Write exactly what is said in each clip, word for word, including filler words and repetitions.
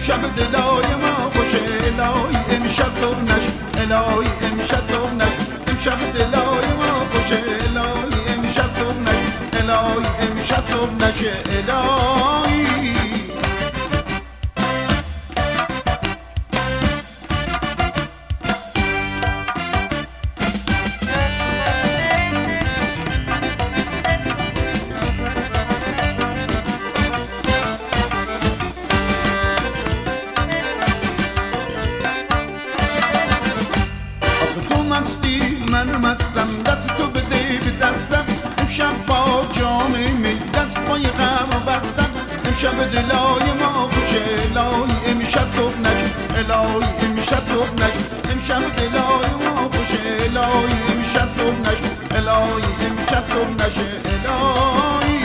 امشب دلای ما خوشه الهی امشب صبح نشه الهی امشب صبح نشه امشب دلای ما خوشه الهی امشب صبح نشه الهی امشب صبح نشه الهی من مستم دست تو بده به دستم امشب با جام می دست پای غم بستم امشب دلای ما خوشه الهی امشب صبح نشه الهی امشب صبح نشه امشب دلای ما خوشه الهی امشب صبح نشه الهی امشب صبح نشه الهی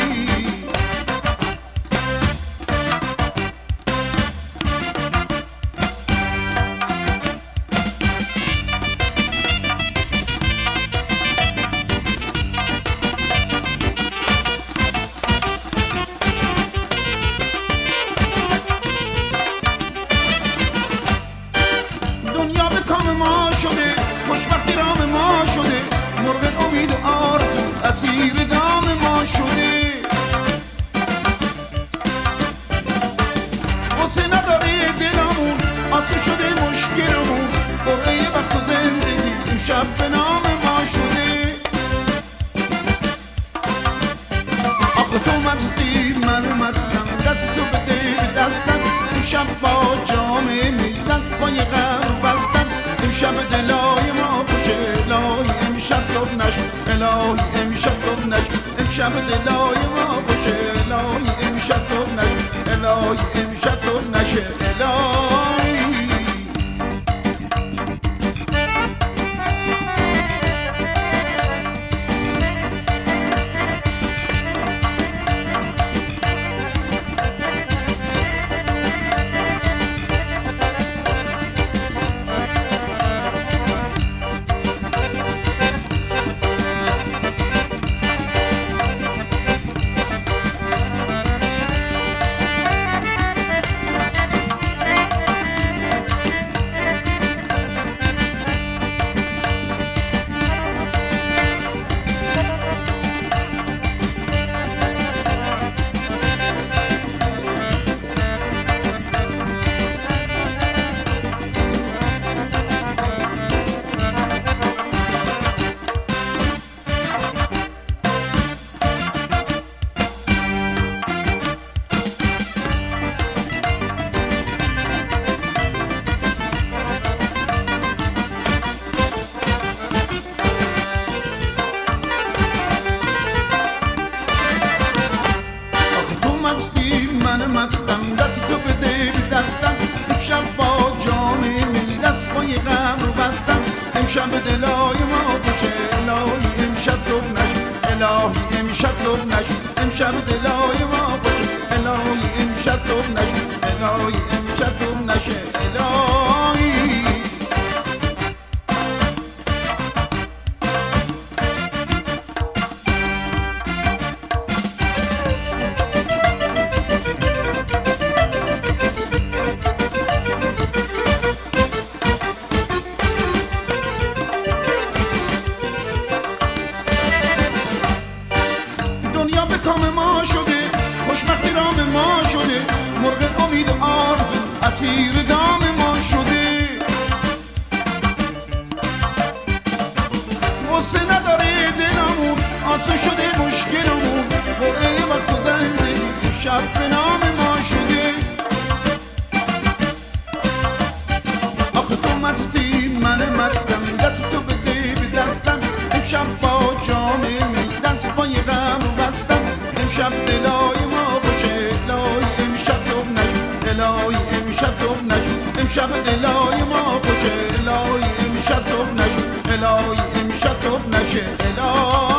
ما شده خوشبختی رام ما شده مرغ امید و آرزو اسیر دام ما شده غصه نداره دلمون آسه شده مشکلمون قرعه وقت و زندگی امشب به نام ما شده آخه تو مستی من مستم دست تو بده به دستم امشب با جامعه می دست پای غم بستم امشب دلای ما خوشه الهی امشب صبح نشه الهی امشب صبح نشه امشب دلای ما خوشه الهی امشب صبح نشه الهی امشب صبح نشه الهی من مستم دست تو بده به دستم امشب با جام می دست پای غم رو بستم امشب دلای ما خوشه الهی امشب صبح نشه الهی امشب صبح نشه امشب دلای ما خوشه الهی امشب صبح نشه الهی امشب صبح نشه الهی دنیا به کام ما شده خوشبختی رام ما شده مرغ امید و آرزو اسیر دام ما شده غصه نداره دلمون آسه شده مشکلمون قرعه وقت و زندگی شب به نام ما شده آخه تو مستی من مستم دست تو بده به دستم امشب با جام می دست پای غم بستم امشب دلای ما خوشه الهی امشب صبح نشه الهی امشب صبح نشه امشب دلای ما خوشه الهی امشب صبح نشه الهی امشب صبح نشه الهی